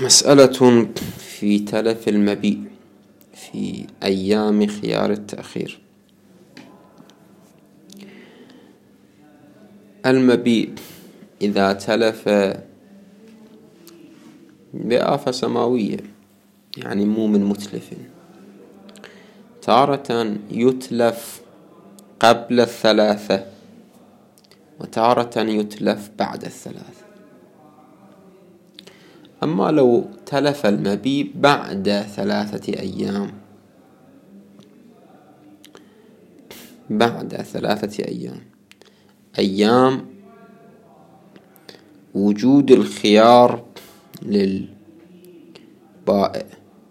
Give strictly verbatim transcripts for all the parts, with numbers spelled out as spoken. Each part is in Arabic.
مسألة في تلف المبيء في أيام خيار التأخير. المبيء إذا تلف بآفة سماوية، يعني مو من متلف، تارة يتلف قبل الثلاثة وتارة يتلف بعد الثلاثة. أما لو تلف المبيء بعد ثلاثة أيام بعد ثلاثة أيام أيام وجود الخيار للبائع،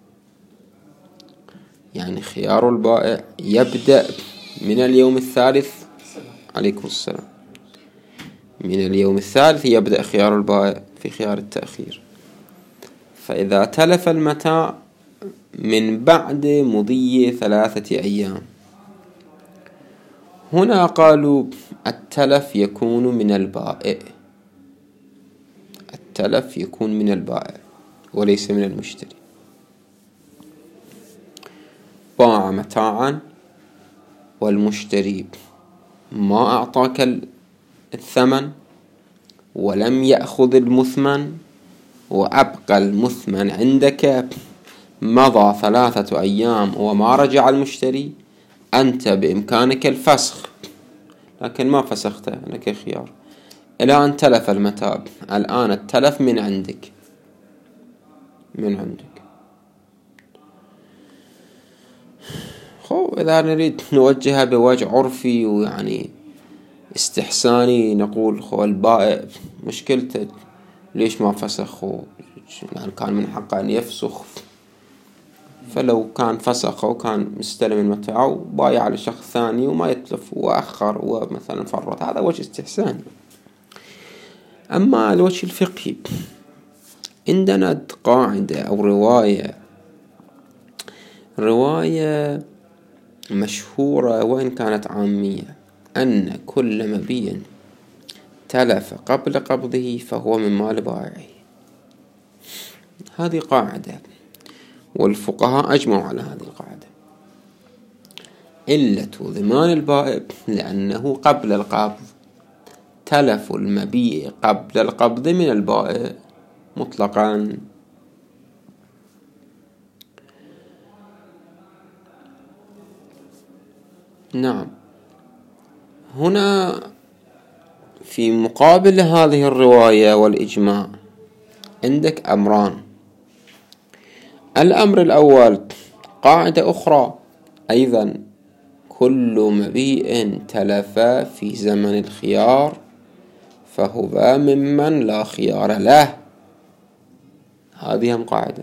يعني خيار البائع يبدأ من اليوم الثالث. عليكم السلام. من اليوم الثالث يبدأ خيار البائع في خيار التأخير. فإذا تلف المتاع من بعد مضي ثلاثة أيام، هنا قالوا التلف يكون من البائع، التلف يكون من البائع وليس من المشتري. باع متاعا والمشتري ما أعطاك الثمن ولم يأخذ المثمن وأبقى المثمن عندك، مضى ثلاثة أيام وما رجع المشتري، أنت بإمكانك الفسخ، لكن ما فسخته، لك خيار إلى أن تلف المتاع. الآن التلف من عندك من عندك خو إذا نريد نوجهها بوجه عرفي ويعني استحساني، نقول خو البائع مشكلته ليش ما فسخ؟ يعني كان من حقه أن يفسخ، فلو كان فسخ وكان مستلم المتاع وبايع على شخص ثاني وما يتلف وأخر ومثلا فرط، هذا وجه استحساني. أما الوجه الفقهي، عندنا قاعدة أو رواية رواية مشهورة وإن كانت عامية، أن كل مبيع تلف قبل قبضه فهو من مال بائعه. هذه قاعدة والفقهاء أجمعوا على هذه القاعدة. علة ضمان البائع لأنه قبل القبض، تلف المبيع قبل القبض من البائع مطلقا. نعم. هنا في مقابل هذه الرواية والإجماع عندك أمران. الأمر الأول قاعدة أخرى أيضا، كل مبيع تلف في زمن الخيار فهو ممن لا خيار له. هذه هم قاعدة.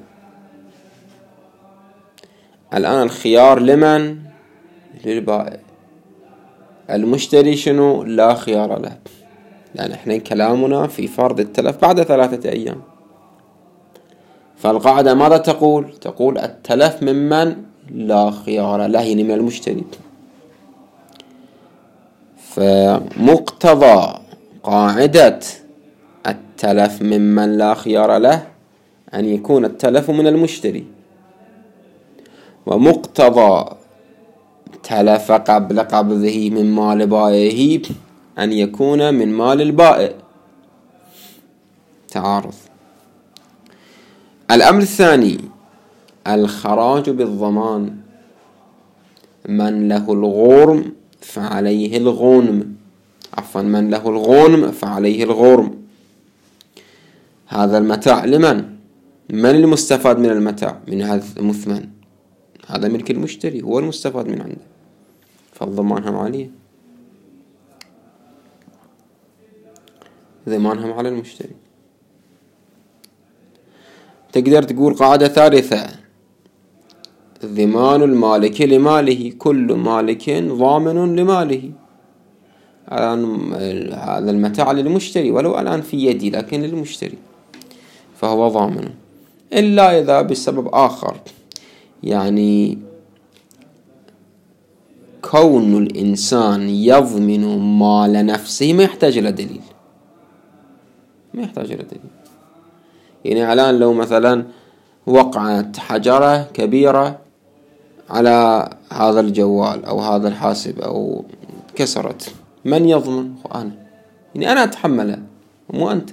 الآن الخيار لمن؟ للبائع. المشتري شنو؟ لا خيار له، لأن احنا كلامنا في فرض التلف بعد ثلاثة أيام. فالقاعدة ماذا تقول؟ تقول التلف ممن لا خيار له، يعني من المشتري. فمقتضى قاعدة التلف ممن لا خيار له أن يكون التلف من المشتري، ومقتضى تلف قبل قبضه من مال بائعه أن يكون من مال البائع. تعارض. الأمر الثاني الخراج بالضمان. من له الغرم فعليه الغنم، عفوا من له الغنم فعليه الغرم. هذا المتاع لمن؟ من المستفاد من المتاع؟ من هذا المثمن، هذا ملك المشتري، هو المستفاد من عنده، فالضمان هم عليه، ضمانهم على المشتري. تقدر تقول قاعدة ثالثة، ضمان المالك لماله، كل مالك ضامن لماله. الآن هذا المتاع للمشتري ولو الآن في يدي، لكن للمشتري فهو ضامن، إلا إذا بسبب آخر. يعني كون الإنسان يضمن مال نفسه ما يحتاج إلى دليل، ما يحتاج إلى دليل. يعني الآن لو مثلا وقعت حجرة كبيرة على هذا الجوال أو هذا الحاسب أو كسرت، من يضمن؟ أنا، يعني أنا أتحملها مو أنت،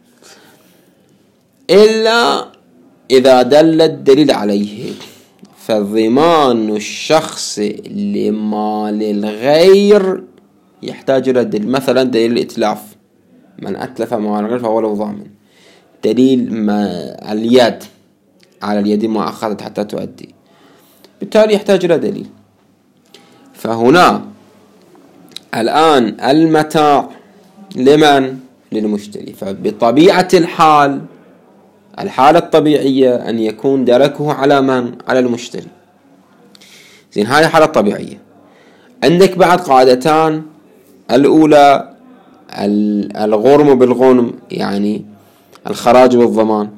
إلا إذا دل الدليل عليه. فضمان الشخص لمال الغير يحتاج إلى دليل، مثلا دليل الإتلاف، من أتلف مال الغير فهو له ضامن. دليل ما اليد، على اليد ما أخذت حتى تؤدي، بالتالي يحتاج إلى دليل. فهنا الآن المتاع لمن؟ للمشتري. فبطبيعة الحال، الحالة الطبيعية أن يكون دركه على من؟ على المشتري. زين، هذه حالة طبيعية. عندك بعد قاعدتان، الأولى الغرم بالغنم، يعني الخراج بالضمان.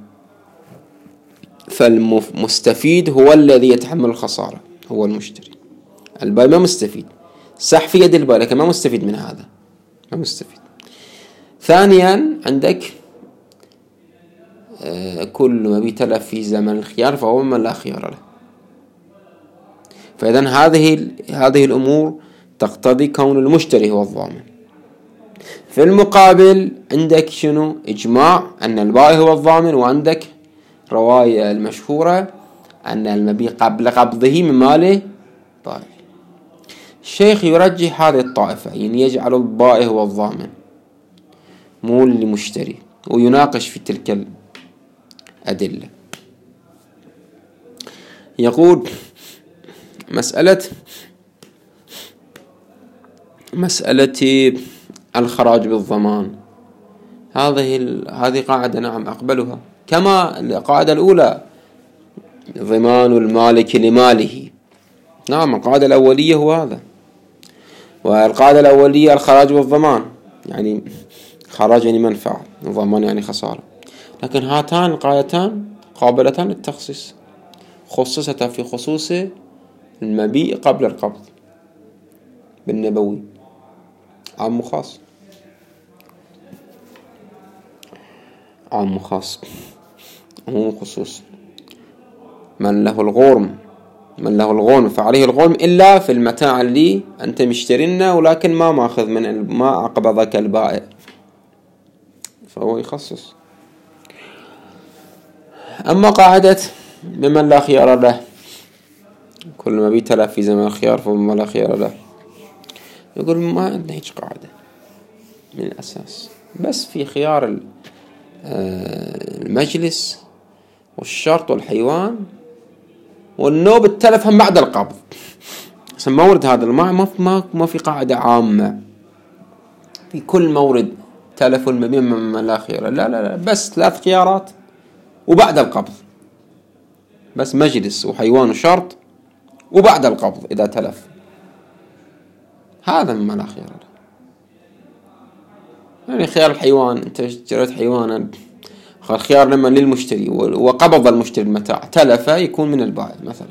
فالمستفيد هو الذي يتحمل الخسارة، هو المشتري. البائع ما مستفيد، صح في يد البائع لكن ما مستفيد من هذا، ما مستفيد. ثانيا عندك آه كل ما بيتلف في زمن الخيار فهو من لا خيار له. فإذن هذه هذه الأمور تقتضي كون المشتري هو الضامن. في المقابل عندك شنو؟ إجماع أن البائع هو الضامن، وعندك رواية المشهورة أن المبيع قبل قبضه من ماله بائع. الشيخ يرجح هذه الطائفة، يعني يجعل البائع هو الضامن مو المشتري، ويناقش في تلك الأدلة. يقول مسألة مسألة الخراج بالضمان، هذه هذه قاعدة نعم أقبلها، كما القاعدة الأولى ضمان المالك لماله. نعم القاعدة الأولية هو هذا، والقاعدة الأولية الخراج بالضمان، يعني خراج يعني منفعة، ضمان يعني خسارة. لكن هاتان القاعدتان قابلتان للتخصيص، خصصتا في خصوص المبيع قبل القبض بالنبوي، عام وخاص، عام وخاص، عموم خصوص. من له الغرم من له الغنم فعليه الغنم، إلا في المتاع اللي أنت مشترينا ولكن ما ماخذ من ما أقبضك البائع، فهو يخصص. أما قاعدة بمن لا خيار له، كل ما بيتلف في زمن الخيار فمن لا خيار له، يقول ما عندنا هيك قاعدة من الأساس، بس في خيار المجلس والشرط والحيوان والنوب التلف هم بعد القبض. ما ورد هذا الماء، ما ما ما في قاعدة عامة في كل مورد تلف المبيع من لا خيار. لا لا لا، بس ثلاث خيارات وبعد القبض، بس مجلس وحيوان وشرط وبعد القبض إذا تلف، هذا من لا خيار له. يعني خيار الحيوان، أنت اشتريت حيوانا، خيار لما للمشتري وقبض المشتري المتاع، تلف يكون من البائع مثلا.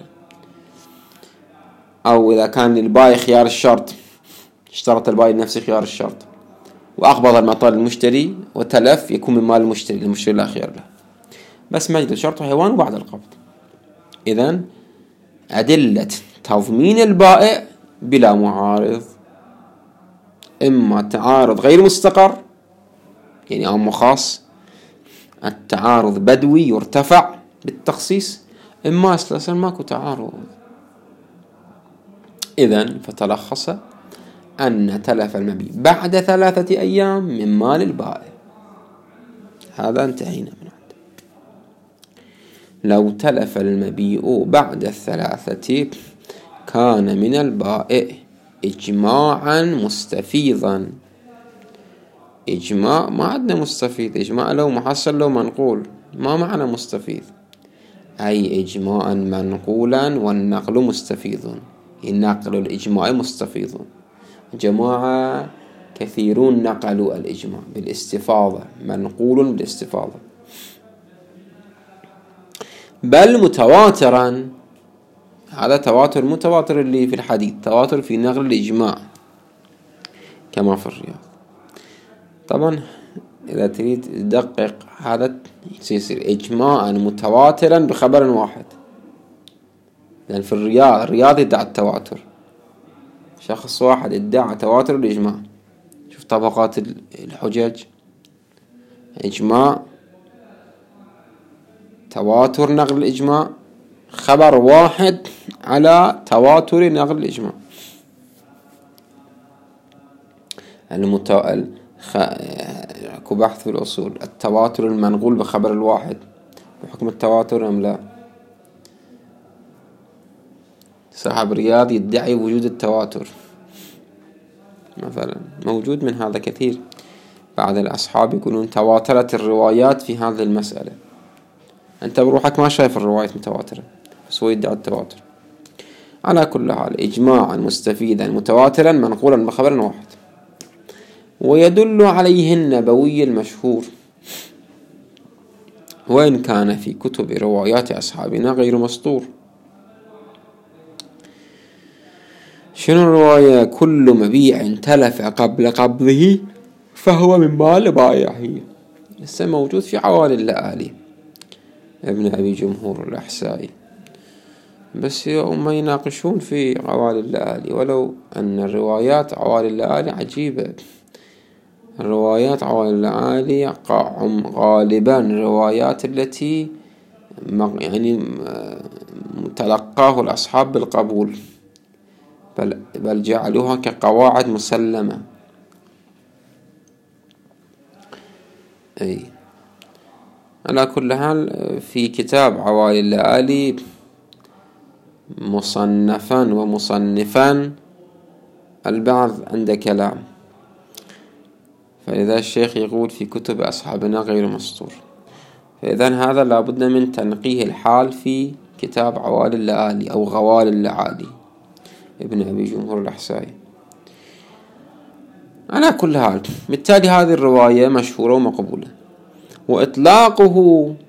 أو إذا كان للبائع خيار الشرط، اشترط البائع نفس خيار الشرط وأقبض المتاع للمشتري وتلف، يكون من مال المشتري، المشتري لا خيار له، بس مجلس شرط وحيوان وبعد القبض. إذن أدلة تضمين البائع بلا معارض، إما تعارض غير مستقر يعني عام وخاص، التعارض بدوي يرتفع بالتخصيص، إما أساسا ماكو تعارض. إذن فتلخص أن تلف المبيع بعد ثلاثة أيام من مال البائع. هذا انتهينا من عنده. لو تلف المبيع بعد الثلاثة كان من البائع إجماعا مستفيضا. إجماع ما عندنا مستفيض، إجماع لو محصل لو منقول، ما معنى مستفيض؟ أي إجماعا منقولا والنقل مستفيض، النقل الإجماع مستفيض. جماعة كثيرون نقلوا الإجماع بالاستفاضة، منقول بالاستفاضة، بل متواترا. هذا تواتر متواتر اللي في الحديث، تواتر في نقل الإجماع كما في الرياض. طبعا إذا تريد تدقق هذا يصير إجماعا متواترا بخبر واحد، لأن في الرياض الرياض يدعى التواتر، شخص واحد ادعى تواتر الإجماع. شوف طبقات الحجج: إجماع، تواتر نقل الإجماع، خبر واحد على تواتر نقل الإجماع. المتو... الخ... اكو بحث في الأصول: التواتر المنقول بخبر الواحد بحكم التواتر أم لا؟ صاحب رياض يدعي وجود التواتر مثلا، موجود من هذا كثير. بعض الأصحاب يقولون تواترت الروايات في هذه المسألة. أنت بروحك ما شايف الروايات متواترة، بس هو يدعي التواتر. على كل حال إجماعا مستفيدا متواترا منقولا بخبر واحد. ويدل عليه النبوي المشهور، وإن كان في كتب روايات أصحابنا غير مسطور. شنو الرواية؟ كل مبيع تلف قبل قبضه فهو من مال بائعه. لسه موجود في عوالي اللآلي ابن أبي جمهور الأحسائي، بس هم يناقشون في عوالي اللآلي، ولو أن الروايات عوالي اللآلي عجيبة. الروايات عوالي اللآلي غالبا روايات التي يعني تلقاه الأصحاب بالقبول، بل, بل جعلوها كقواعد مسلمة. أي على كل حال في كتاب عوالي اللآلي مصنفا ومصنفا البعض عنده كلام، فإذا الشيخ يقول في كتب أصحابنا غير مسطور، فإذا هذا لابد من تنقيه الحال في كتاب عوالي اللآلي أو غوالي اللآلي ابن أبي جمهور الأحسائي. على كل حال بالتالي هذه الرواية مشهورة ومقبولة، وإطلاقه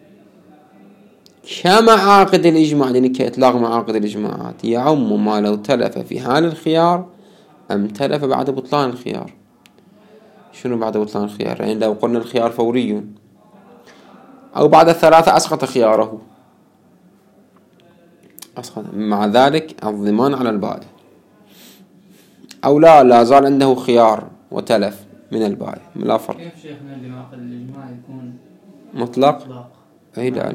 كمعاقد الإجماع، يعني كإطلاق معاقد الإجماعات، يعم ما لو تلف في حال الخيار أم تلف بعد بطلان الخيار. شنو بعد بطلان الخيار؟ يعني لو قلنا الخيار فوري أو بعد الثلاثة أسقط خياره، أسقط، مع ذلك الضمان على البائع، أو لا لا زال عنده خيار وتلف من البائع، لا فرق. كيف شيخنا اللي معقد الإجماع يكون مطلق؟ أي لا،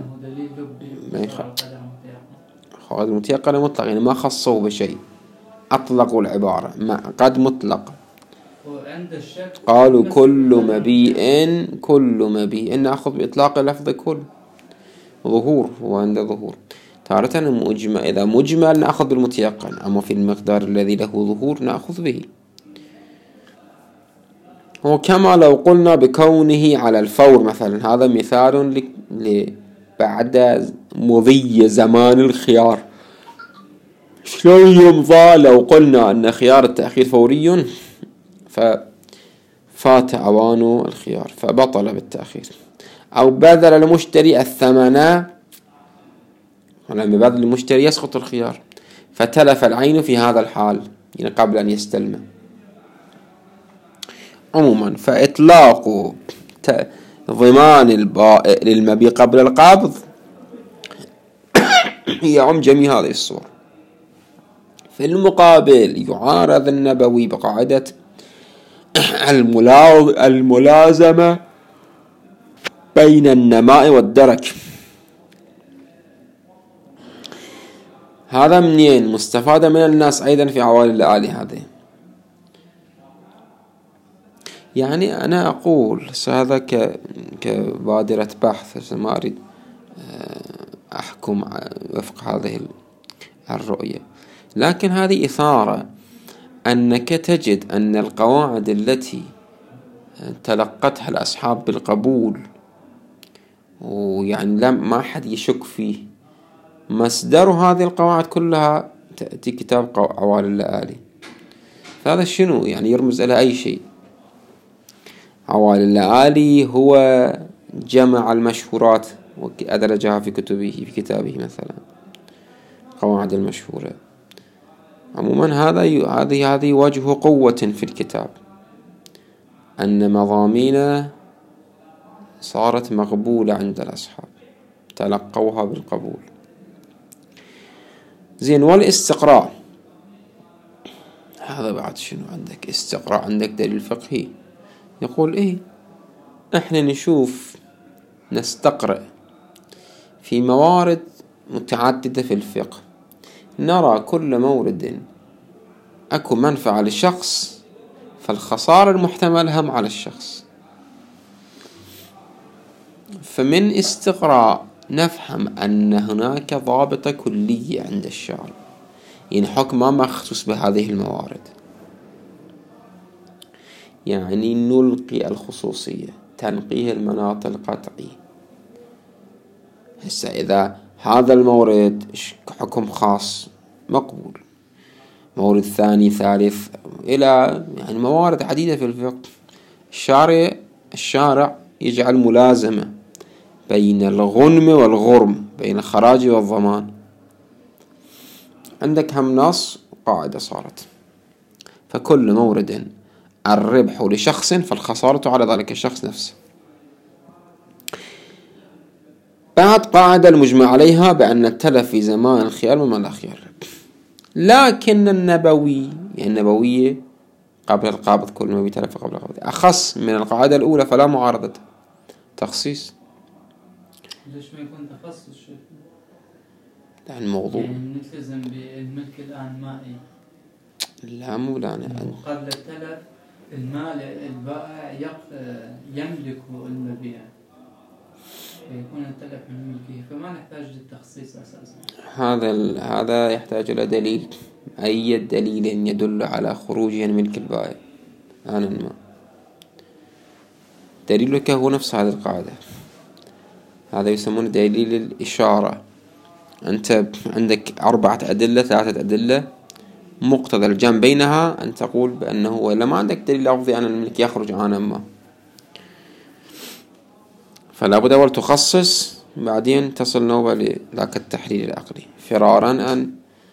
قد متيقن مطلق، يعني ما خصوا بشيء، أطلقوا العبارة ما قد مطلق. قالوا كل مبيء كل مبيء نأخذ بإطلاق لفظ كل، ظهور هو عنده ظهور. تارة مجمل، إذا مجمل نأخذ بالمتيقن، أما في المقدار الذي له ظهور نأخذ به. وكما لو قلنا بكونه على الفور مثلا، هذا مثال بعد مضي زمان الخيار. شلون يمضى لو قلنا أن خيار التأخير فوري ففات أوان الخيار فبطل بالتأخير، أو بذل المشتري الثمن، ولما بذل المشتري يسقط الخيار فتلف العين في هذا الحال، يعني قبل أن يستلمه. عموما فإطلاق ضمان البائع للمبيع قبل القبض يعم جميع هذه الصور. في المقابل يعارض النبوي بقاعدة الملازمة بين النماء والدرك. هذا منين مستفادة من الناس أيضا في عوالي اللآلي هذه. يعني أنا أقول هذا كبادرة بحث، ما أريد أحكم وفق هذه الرؤية، لكن هذه إثارة أنك تجد أن القواعد التي تلقتها الأصحاب بالقبول ويعني لم ما حد يشك فيه، مصدر هذه القواعد كلها تأتي كتاب عوالي اللآلي. فهذا شنو يعني؟ يرمز إلى أي شيء؟ عوالي اللآلي هو جمع المشهورات وأدرجها في كتبه، في كتابه مثلا قواعد المشهورة. عموما هذا هذه هذه وجه قوة في الكتاب، أن مضامين صارت مقبولة عند الأصحاب، تلقوها بالقبول. زين، والاستقراء هذا بعد شنو عندك؟ استقراء عندك دليل فقهي يقول إيه، إحنا نشوف نستقرأ في موارد متعددة في الفقه، نرى كل مورد أكو منفعة للشخص فالخسارة المحتملة هم على الشخص. فمن استقراء نفهم أن هناك ضابطة كلية عند الشارع، يعني حكم ما مخصوص بهذه الموارد، يعني نلقي الخصوصية، تنقيه المناط القطعي. هسه إذا هذا المورد حكم خاص مقبول، مورد ثاني ثالث إلى يعني موارد عديدة في الفقه، الشارع الشارع يجعل ملازمة بين الغنم والغرم، بين الخراج والضمان. عندك هم نص وقاعدة صارت، فكل مورد الربح لشخص فالخسارة على ذلك الشخص نفسه. بعد قاعدة المجمع عليها بأن التلف في زمان الخيار مما لا خيار، لكن النبوي يعني النبوية قبل القابض، كل ما بيتلف قبل القابض أخص من القاعدة الأولى فلا معارضة، تخصيص. ليش ما يكون تخصص شيء؟ لأن الموضوع يعني نلتزم بالملك الآن مائي، لا مو لا أنا قبل التلف المال البائع يملكه المبيع، فيكون التلف من ملكه، فما نحتاج للتخصيص أساسا. هذا هذا يحتاج إلى دليل، أي دليل يدل على خروجه من ملك البائع؟ أنا ما دليلك هو نفس هذه القاعدة، هذا يسمونه دليل الإشارة. أنت عندك أربعة أدلة ثلاثة أدلة، مقتضى الجمع بينها أن تقول بأنه، وإلا ما عندك دليل لفظي أن الملك يخرج عن ما، فلا بد أول تخصص بعدين تصل نوبة لذاك التحليل العقلي، فرارا أن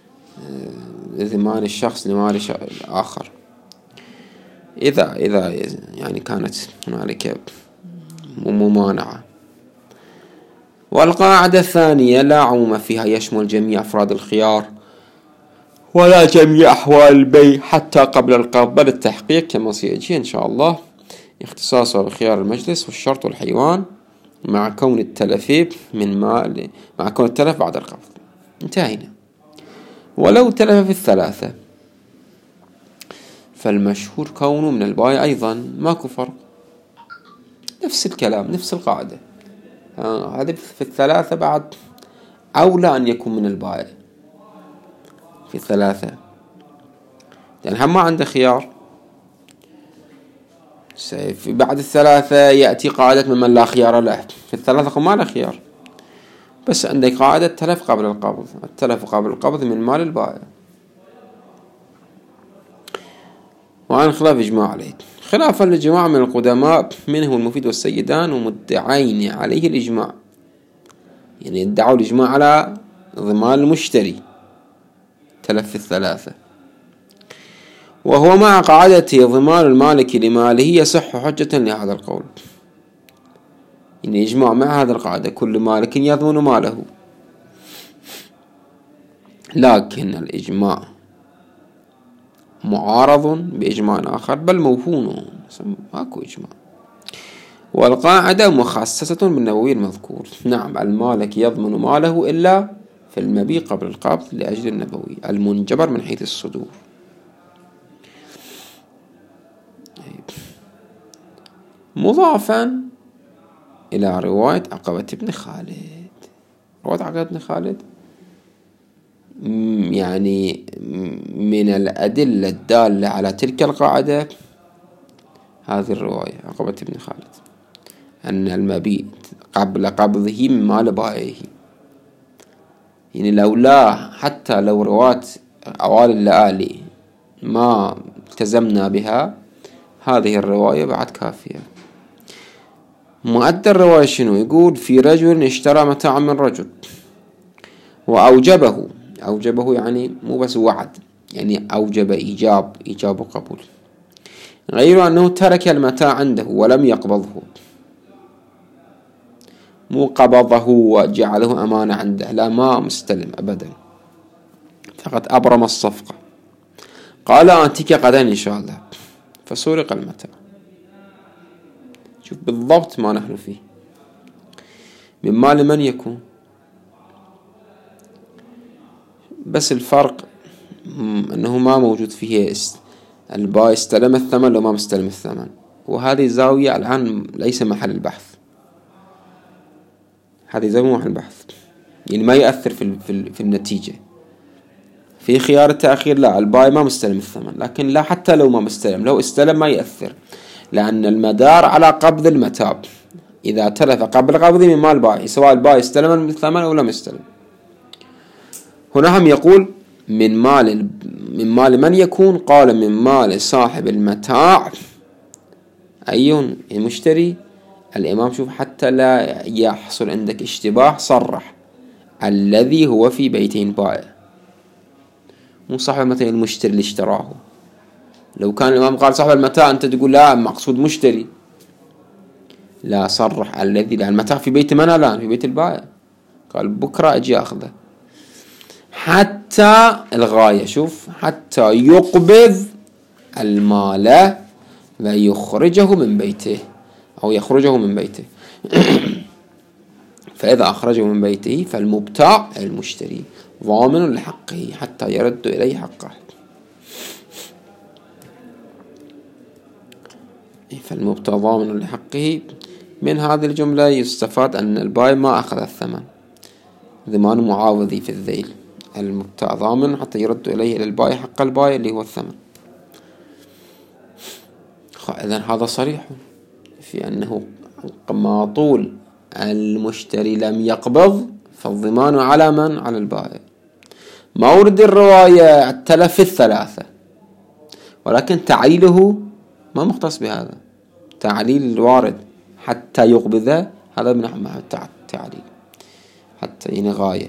ضمان الشخص لمال الآخر، إذا إذا يعني كانت هنالك ممانعة. والقاعدة الثانية لا عموم فيها، يشمل جميع أفراد الخيار ولا جميع أحوال البيع حتى قبل القبض، بل التحقيق كما سيجي إن شاء الله اختصاصه بخيار المجلس والشرط والحيوان مع كون التلف من مال، مع كون التلف بعد القبض. انتهينا. ولو تلف في الثلاثة فالمشهور كونه من البائع أيضا، ماكو فرق، نفس الكلام نفس القاعدة. هذا في الثلاثة بعد أولى أن يكون من البائع في الثلاثة، لأن هم ما عنده خيار. في بعد الثلاثة يأتي قاعدة ممن لا خيار له، في الثلاثة ما له خيار، بس عندك قاعدة التلف قبل القبض، التلف قبل القبض من مال البائع. وعن خلاف إجماع عليه، خلافا للجماعة من القدماء منه المفيد والسيدان ومدعين عليه الإجماع، يعني يدعوا الإجماع على ضمان المشتري تلف الثلاثة، وهو مع قاعدة ضمان المالك لماله يصح حجة لهذا القول، يعني إجماع مع هذا القاعدة كل مالك يضمن ماله. لكن الإجماع معارض بإجماع آخر بل موهون، ماكو إجماع. والقاعدة مخصصة بالنبوي المذكور، نعم المالك يضمن ماله إلا في المبيع قبل القبض لأجل النبوي المنجبر من حيث الصدور. مضافا إلى رواية عقبة بن خالد، رواية عقبة بن خالد يعني من الأدلة الدالة على تلك القاعدة هذه الرواية عقبة بن خالد، أن المبيت قبل قبضه من مال بائعه، يعني لولا حتى لو رواة أوالي اللآلي ما التزمنا بها هذه الرواية بعد كافية. مؤدى الرواية شنو يقول؟ في رجل اشترى متاعا من رجل وأوجبه، أوجبه يعني مو بس وعد، يعني أوجب إيجاب إيجاب وقبول، غير أنه ترك المتاع عنده ولم يقبضه، مو قبضه وجعله أمانة عنده، لا، ما مستلم أبدا، فقط أبرم الصفقة. قال آتيك غدا إن شاء الله، فسرق المتاع. شوف بالضبط ما نحن فيه. من مال من يكون؟ بس الفرق أنه ما موجود فيه البائع استلم الثمن لو ما مستلم الثمن، وهذه زاوية الآن ليس محل البحث. هذه زاوية مو محل البحث، يعني ما يأثر في في النتيجة. في خيار التأخير لا، البائع ما مستلم الثمن، لكن لا، حتى لو ما مستلم، لو استلم ما يأثر، لأن المدار على قبض المتاع. إذا تلف قبل قبضه من مال البائع، سواء البائع استلم الثمن أو لم يستلم. هنا هم يقول من مال من مال من يكون؟ قال من مال صاحب المتاع. أي المشتري؟ الإمام شوف حتى لا يحصل عندك اشتباه صرح الذي هو في بيتين بائع، مو صاحب المتاع المشتري اللي اشتراه. لو كان الإمام قال صاحب المتاع أنت تقول لا مقصود مشتري، لا، صرح الذي، لأن المتاع في بيت من الآن؟ في بيت البائع. قال بكرة أجي أخذه، حتى الغاية، شوف، حتى يقبض المال ويخرجه من بيته، أو يخرجه من بيته. فإذا أخرجه من بيته فالمبتاع المشتري ضامن لحقه حتى يرد إليه حقه. فالمبتاع ضامن لحقه. من هذه الجملة يستفاد أن البائع ما أخذ الثمن، ضمان معاوضي في الذيل. المبتاع ضامن حتى يرد إليه إلى البائع حق البائع اللي هو الثمن. إذن هذا صريح في أنه ما طول المشتري لم يقبض فالضمان على من؟ على البائع. مورد الرواية التلف الثلاثة، ولكن تعليله ما مختص بهذا. تعليل الوارد حتى يقبض هذا من التعليل، حتى يعني غاية.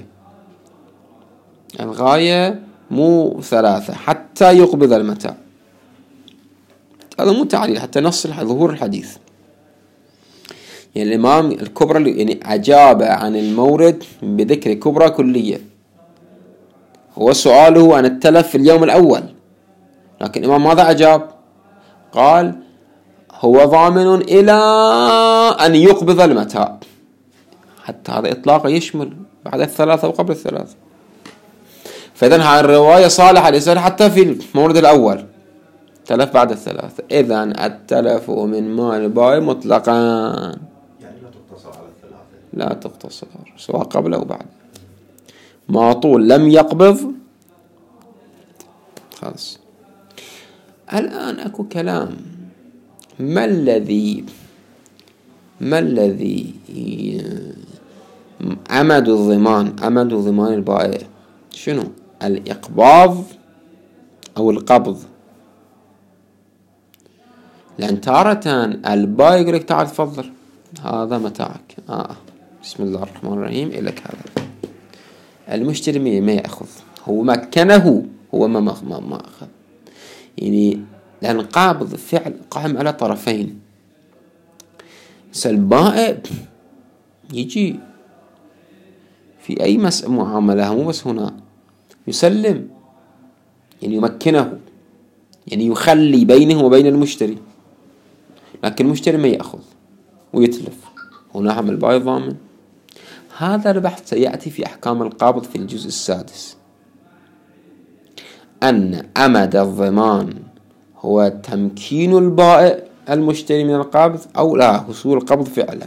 الغاية مو ثلاثة، حتى يقبض المتاع، هذا مو تعليل، حتى نص ظهور الحديث. يعني الإمام الكبرى يعني أجاب عن المورد بذكر كبرى كلية، هو سؤاله عن التلف في اليوم الأول، لكن الإمام ماذا أجاب؟ قال هو ضامن إلى أن يقبض المتاع. حتى هذا إطلاق يشمل بعد الثلاثة وقبل الثلاثة. فإذن هذه الرواية صالحة للإسناد حتى في المورد الأول، تلف بعد الثلاثة. إذن التلف من مال البائع مطلقا، يعني لا تقتصر على الثلاثة، لا تقتصر سواء قبل أو بعد. ما طول لم يقبض خلاص. الآن أكو كلام، ما الذي ما الذي أمد الضمان أمد ضمان البائع؟ شنو؟ الإقباض أو القبض؟ لأن تارة البائع يقول لك تعال تفضل هذا متاعك، آه بسم الله الرحمن الرحيم إلك هذا. المشتري ما يأخذ، هو مكنه، هو ما ما ما أخذ. يعني لأن قابض فعل قائم على طرفين. البائع يجي في أي معاملة، مو بس هنا، يسلم، يعني يمكنه، يعني يخلي بينه وبين المشتري، لكن المشتري ما يأخذ ويتلف. هنا هم البائع ضامن. هذا البحث سيأتي في أحكام القابض في الجزء السادس، أن أمد الضمان هو تمكين البائع المشتري من القبض أو لا حصول القبض فعلا.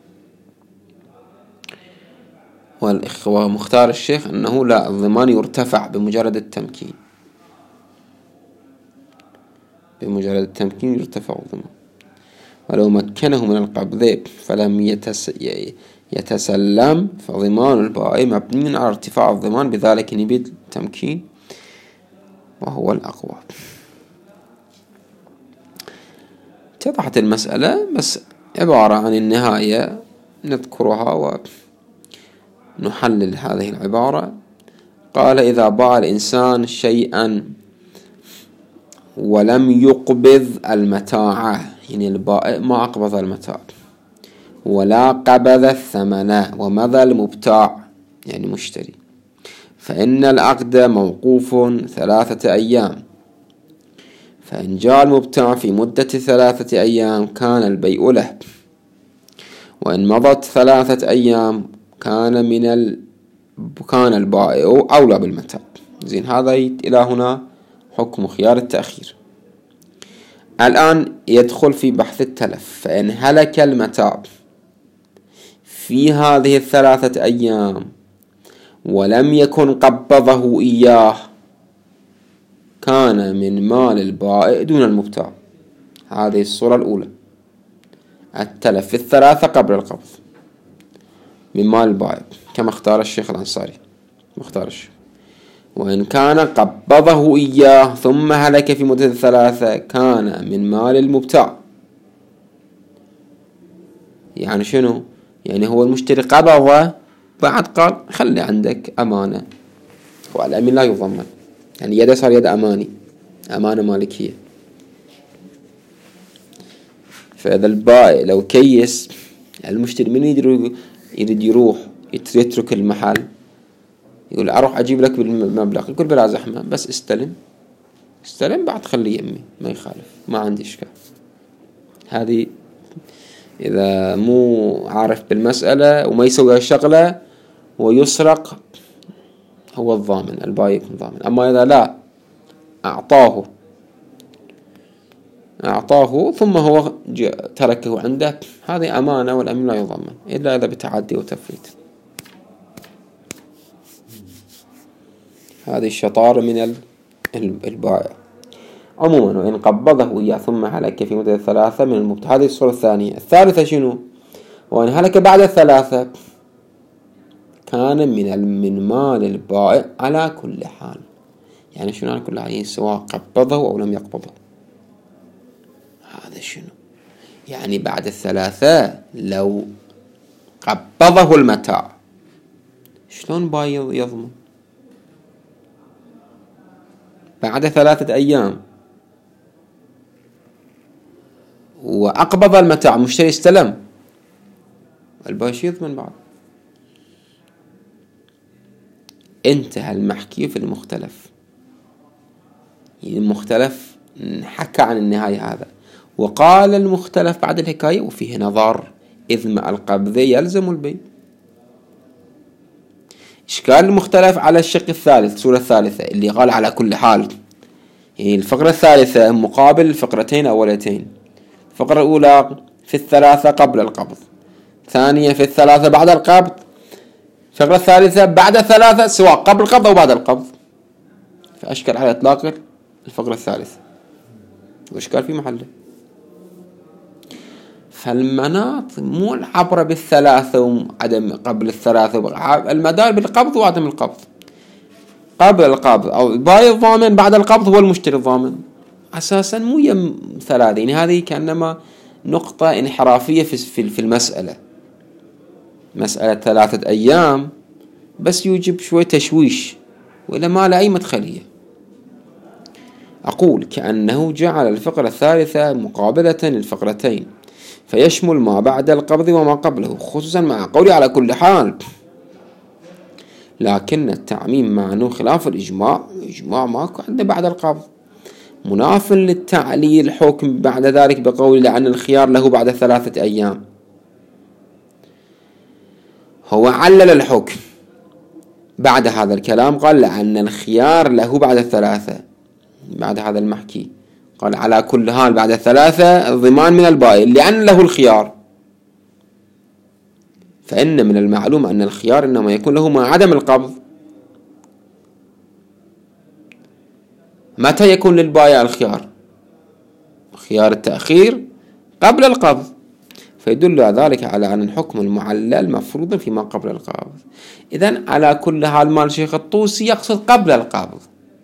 والإخوة مختار الشيخ أنه لا، الضمان يرتفع بمجرد التمكين، بمجرد التمكين يرتفع الضمان. ولو مكنه من القبض فلم يتس... يتسلم فضمان البائع مبني على ارتفاع الضمان بذلك نبيل التمكين، وهو الأقوى. اتضحت المسألة، بس عبارة عن النهاية نذكرها ونحلل هذه العبارة. قال إذا باع الإنسان شيئا ولم يقبض المتاع، يعني البائع ما أقبض المتاع، ولا قبض الثمن ومضى المبتاع يعني مشتري، فإن العقد موقوف ثلاثة أيام، فإن جاء المبتاع في مدة ثلاثة أيام كان البيع له، وإن مضت ثلاثة أيام كان من ال... كان البائع أولى بالمتاع. زين، هذا إلى هنا حكم خيار التأخير. الآن يدخل في بحث التلف. فإن هلك المتاع في هذه الثلاثة أيام ولم يكن قبضه إياه كان من مال البائع دون المبتاع. هذه الصورة الأولى، التلف في الثلاثة قبل القبض من مال البائع كما اختار الشيخ الأنصاري مختار الشيخ. وإن كان قبضه إياه ثم هلك في مدة الثلاثة كان من مال المبتاع. يعني شنو؟ يعني هو المشتري قبضه بعد قال خلي عندك أمانة، والأمين لا يضمن، يعني يده صار يد أماني، أمانة مالكية. فإذا البائع لو كيس المشتري من يدري يريد يروح يترك المحل يقول أروح أجيب لك بالمبلغ، يقول بلا زحمة بس استلم استلم بعد خلي يمي ما يخالف ما عندي إشكال. هذه إذا مو عارف بالمسألة وما يسوي هالشغلة ويسرق هو الضامن، البائع يكون ضامن. أما إذا لا أعطاه أعطاه ثم هو تركه عنده هذه أمانة والأمين لا يضمن إلا إذا بتعدي وتفريط. هذه الشطارة من البائع عموما. وإن قبضه إياه ثم هلك في مدة الثلاثة من المبتاع. هذه الصورة الثانية. الثالثة شنو؟ وإن هلك بعد الثلاثة كان من من مال البائع على كل حال. يعني شنو على كل حال؟ سواء قبضه أو لم يقبضه. هذا شنو؟ يعني بعد الثلاثة لو قبضه المتاع شلون باي يضمن؟ بعد ثلاثة أيام وأقبض المتاع مشتري استلم، البائع يضمن بعد. انتهى المحكي في المختلف. المختلف حكى عن النهاية هذا، وقال المختلف بعد الحكاية وفيه نظر إذ مع القبض يلزم البيع. إشكال المختلف على الشق الثالث، الصورة الثالثة اللي قال على كل حال. يعني الفقرة الثالثة مقابل الفقرتين أولتين. الفقرة الأولى في الثلاثة قبل القبض، ثانية في الثلاثة بعد القبض، الفقرة الثالثة بعد الثلاثة سواء قبل القبض أو بعد القبض. فأشكل على إطلاق الفقرة الثالثة وإشكال في محله. فالمناط مو العبرة بالثلاثة وعدم قبل الثلاثة، المدار بالقبض وعدم القبض. قبل القبض أو البائع الضامن، بعد القبض هو المشتري الضامن. أساسا مو يم ثلاثة. يعني هذه كأنما نقطة انحرافية في في المسألة. مسألة ثلاثة أيام بس يوجب شوية تشويش وإلا ما له أي مدخلية. أقول كأنه جعل الفقرة الثالثة مقابلة للفقرتين فيشمل ما بعد القبض وما قبله، خصوصا مع قولي على كل حال. لكن التعميم مع أنه خلاف الإجماع، إجماع ماكو عنده بعد القبض، مناف للتعليل الحكم بعد ذلك بقول لأن الخيار له بعد ثلاثة أيام. هو علل الحكم بعد هذا الكلام، قال لأن الخيار له بعد الثلاثة. بعد هذا المحكي قال على كل حال بعد الثلاثة الضمان من البائع لأن له الخيار. فإن من المعلوم أن الخيار إنما يكون له مع عدم القبض. متى يكون للبائع الخيار؟ خيار التأخير قبل القبض. فيدل ذلك على أن الحكم المعلل مفروض فيما قبل القبض. إذن على كل حال مال شيخ الطوسي يقصد قبل القبض،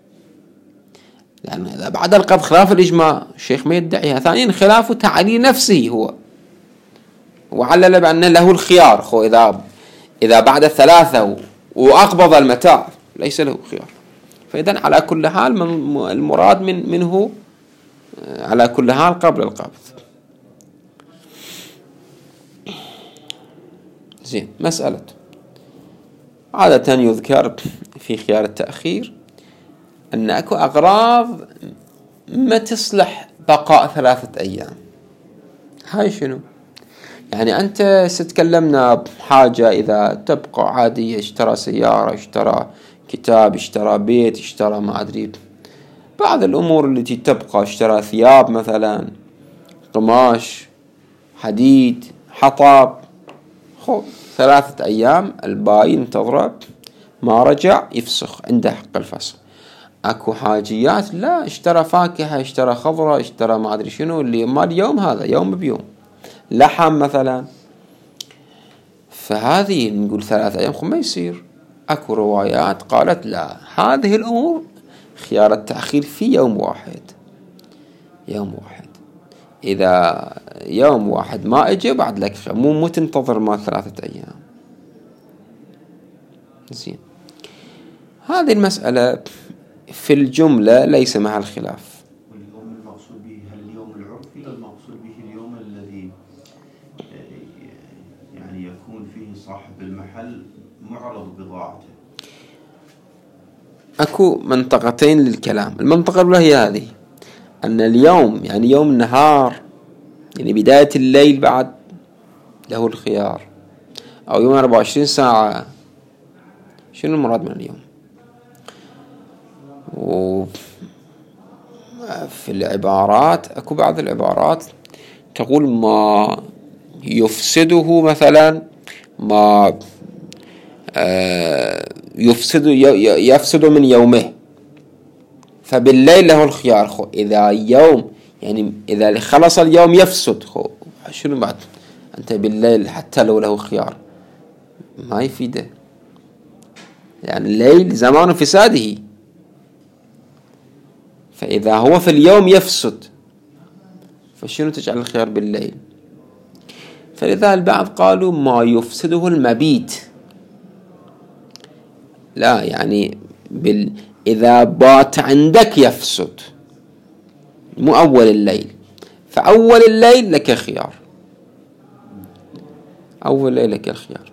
لأن إذا بعد القبض خلاف الإجماع الشيخ ما يدعيها. ثانيا خلاف تعليل نفسه، هو وعلل بأن له الخيار. خو إذا إذا بعد الثلاثة وأقبض المتاع ليس له خيار. فإذن على كل حال المراد من منه على كل حال قبل القبض. زين. مسألة عادة يذكر في خيار التأخير أن أكو أغراض ما تصلح بقاء ثلاثة أيام. هاي شنو؟ يعني أنت ستكلمنا بحاجة إذا تبقى عادية، اشترى سيارة، اشترى كتاب، اشترى بيت، اشترى ما أدري بعض الأمور التي تبقى، اشترى ثياب مثلا، قماش، حديد، حطب، خو ثلاثة أيام الباقي انتظره، ما رجع يفسخ، عنده حق الفسخ. أكو حاجيات لا، اشترى فاكهة، اشترى خضرة، اشترى ما أدري شنو، اللي ما اليوم هذا يوم بيوم، لحم مثلا، فهذه نقول ثلاثة أيام خو ما يصير. أكو روايات قالت لا، هذه الأمور خيار التأخير في يوم واحد، يوم واحد. إذا يوم واحد ما اجى بعد لك مو مو تنتظر ما ثلاثة أيام. زين. هذه المسألة في الجملة ليس محل خلاف. واليوم المقصود به هل اليوم العرفي المقصود به اليوم الذي يعني يكون فيه صاحب المحل معرض بضاعته؟ أكو منطقتين للكلام. المنطقة الأولى هي هذه، أن اليوم يعني يوم النهار، يعني بداية الليل بعد له الخيار، أو يوم أربعة وعشرين ساعة. شنو المراد من اليوم؟ وفي العبارات أكو بعض العبارات تقول ما يفسده مثلا، ما يفسد يفسد من يومه، فبالليل له الخيار. خو إذا يوم يعني إذا خلص اليوم يفسد، خو شنو بعد أنت بالليل حتى لو له خيار ما يفيده، يعني الليل زمان فساده. فإذا هو في اليوم يفسد فشنو تجعل الخيار بالليل؟ فلذا البعض قالوا ما يفسده المبيت، لا يعني بال... إذا بات عندك يفسد، مو أول الليل. فأول الليل لك خيار، أول الليل لك الخيار.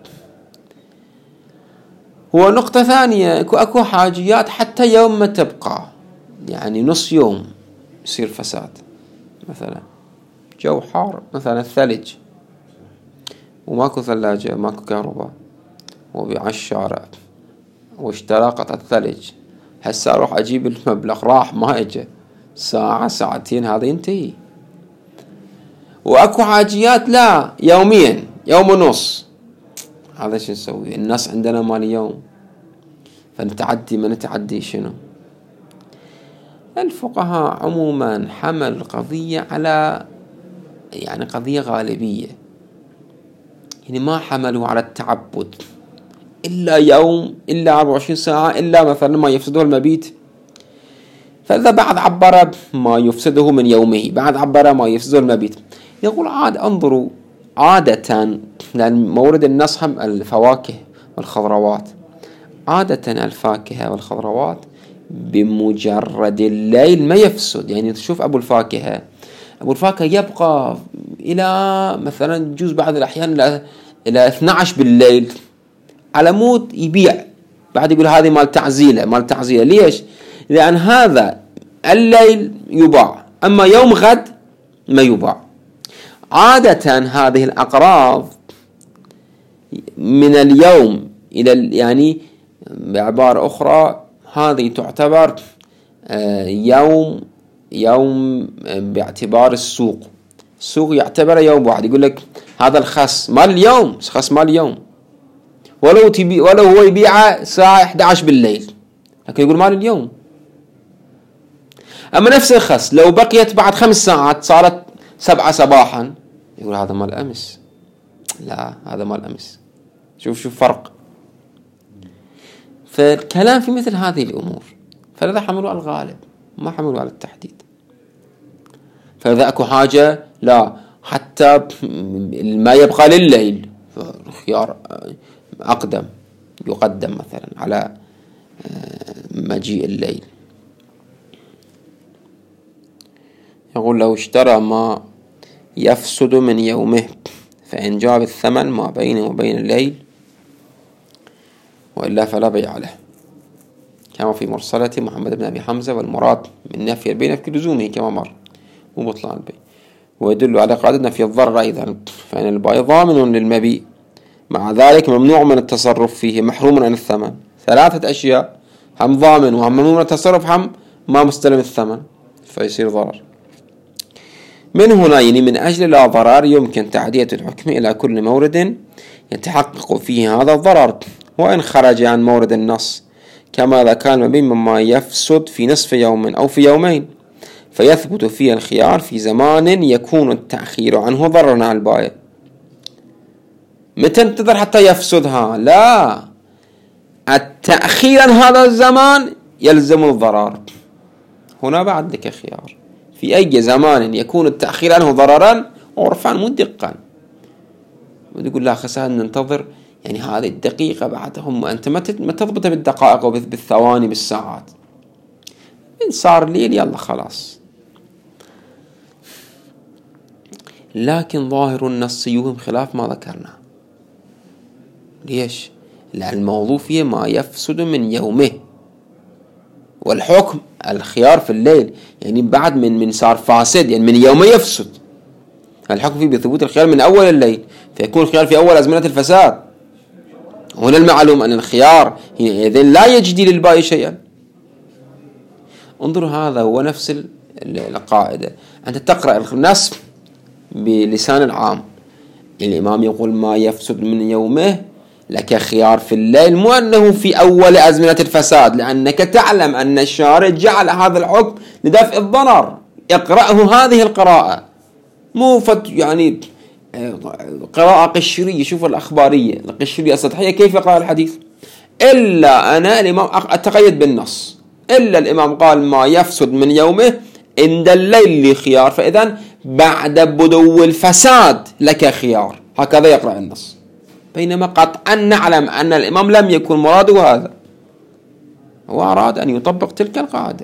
هو نقطة ثانية، أكو أكو حاجيات حتى يوم ما تبقى، يعني نص يوم يصير فساد. مثلا جو حار، مثلا الثلج، وماكو ثلاجة، ماكو كهرباء، وبيع الشارع واشترى قطعة ثلج، هسا اروح اجيب المبلغ، راح ما اجى، ساعة ساعتين هذا ينتهي. واكو حاجيات لا، يوميا، يوم ونص، هذا شو نسوي؟ الناس عندنا مال يوم، فنتعدي ما نتعدي شنو؟ الفقهاء عموما حمل القضية على يعني قضية غالبية، يعني ما حملوا على التعبد إلا يوم، إلا أربعة وعشرين ساعة، إلا مثلا ما يفسده المبيت. فإذا بعد عبر ما يفسده من يومه، بعد عبر ما يفسده المبيت، يقول عاد انظروا عادة، لأن مورد النص هم الفواكه والخضروات، عادة الفاكهة والخضروات بمجرد الليل ما يفسد. يعني تشوف أبو الفاكهة، أبو الفاكهة يبقى إلى مثلا جزء بعض الأحيان إلى إلى اثني عشر بالليل على مود يبيع، بعد يقول هذه مال تعزيلة، مال تعزيلة. ليش؟ لأن هذا الليل يباع، أما يوم غد ما يباع. عادة هذه الأقراض من اليوم إلى يعني بعبارة أخرى هذه تعتبر يوم يوم باعتبار السوق. السوق يعتبر يوم واحد، يقول لك هذا الخس مال اليوم، خس مال اليوم، ولو تبي ولو هو يبيعه الساعة إحدى عشر بالليل، لكن يقول مال اليوم. أما نفس الخس لو بقيت بعد خمس ساعات صارت سبعة صباحا، يقول هذا مال أمس، لا هذا مال أمس. شوف شوف فرق. فالكلام في مثل هذه الأمور، فلذا حملوا على الغالب ما حملوا على التحديد. فإذا أكو حاجة لا، حتى ما يبقى لليل خيار أقدم يقدم مثلا على مجيء الليل. يقول لو اشترى ما يفسد من يومه فإن جاب الثمن ما بينه وبين الليل وإلا فلا بيع له، كما في مرسلة محمد بن أبي حمزة. والمراد من نفي البيع في لزومه كما مر وبطلان البيع، ويدل على قاعدة نفي الضرر أيضا، فإن البائع ضامن للمبيع، مع ذلك ممنوع من التصرف فيه، محروم عن الثمن. ثلاثة أشياء، هم ضامن وهم ممنوع من التصرف، هم ما مستلم الثمن، فيصير ضرر. من هنا يعني من أجل لا ضرر يمكن تعدية الحكم إلى كل مورد يتحقق فيه هذا الضرر، وإن خرج عن مورد النص، كما إذا كان المبيع مما يفسد في نصف يوم أو في يومين، فيثبت فيه الخيار في زمان يكون التأخير عنه ضررا على البائع. متى انتظر حتى يفسدها؟ لا، التأخير عن هذا الزمان يلزم الضرر. هنا بعد لك خيار في أي زمان يكون التأخير عنه ضررا عرفا مدقا. وتقول لا خسان ننتظر يعني هذه الدقيقة بعدهم، أنت ما تضبط بالدقائق وبالثواني بالساعات، إن صار ليل يلا خلاص. لكن ظاهر النص يوهم خلاف ما ذكرنا. ليش؟ لأن الموضوع فيه ما يفسد من يومه، والحكم الخيار في الليل، يعني بعد من من صار فاسد يعني من يومه يفسد. الحكم فيه بثبوت الخيار من أول الليل، فيكون الخيار في أول أزمنة الفساد. هنا المعلوم أن الخيار إذن لا يجدي للبائع شيئا. انظروا، هذا هو نفس القاعدة. أنت تقرأ النص بلسان العام، الإمام يقول ما يفسد من يومه لك خيار في الليل، مو أنه في أول أزمنة الفساد، لأنك تعلم أن الشارع جعل هذا الحكم لدفع الضرر. اقرأه هذه القراءة، مو فت يعني قراءة قشرية. شوف الأخبارية القشرية السطحية كيف يقرأ الحديث. إلا أنا الإمام أتقيد بالنص، إلا الإمام قال ما يفسد من يومه عند الليل خيار، فإذا بعد بدو الفساد لك خيار، هكذا يقرأ النص. بينما قطعا نعلم أن الإمام لم يكن مراده هذا، هو أراد أن يطبق تلك القاعدة.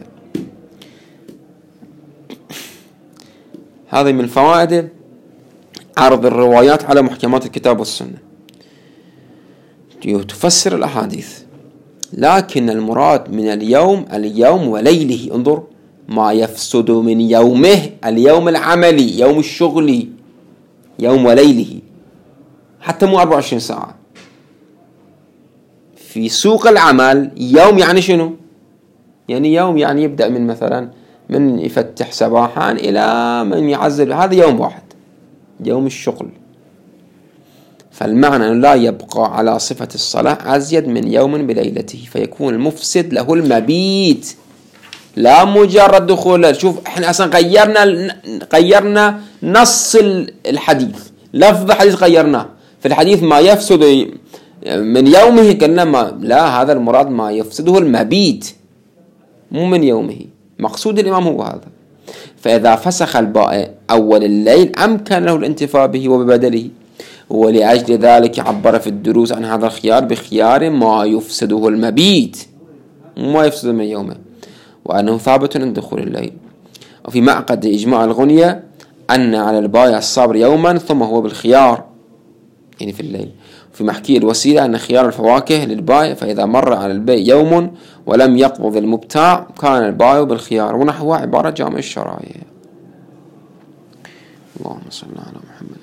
هذه من فوائد عرض الروايات على محكمات الكتاب والسنة، تفسر الأحاديث. لكن المراد من اليوم اليوم وليله. انظر، ما يفسد من يومه اليوم العملي، يوم الشغلي، يوم وليله، حتى مو أربعة وعشرين ساعة. في سوق العمل يوم يعني شنو؟ يعني يوم يعني يبدأ من مثلا من يفتح صباحا إلى من يعزل، هذا يوم واحد، يوم الشغل. فالمعنى أنه لا يبقى على صفة الصلاة أزيد من يوم بليلته، فيكون المفسد له المبيت لا مجرد دخول. شوف احنا اصلا غيرنا غيرنا نص الحديث، لفظ الحديث غيرناه. في الحديث ما يفسد من يومه قلنا ما لا، هذا المراد ما يفسده المبيت مو من يومه. مقصود الإمام هو هذا. فإذا فسخ البائع أول الليل أمكن له الانتفاع به وببدله، ولأجل ذلك عبر في الدروس عن هذا الخيار بخيار ما يفسده المبيت ما يفسد من يومه، وأنه ثابت عند دخول الليل. وفي معقد إجماع الغنية أن على البائع الصبر يوما ثم هو بالخيار يعني في الليل. في محكي الوسيلة أن خيار الفواكه للبائع، فإذا مر على البيع يوم ولم يقبض المبتاع كان البائع بالخيار، ونحوها عبارة جامع الشرائع. اللهم صل على محمد.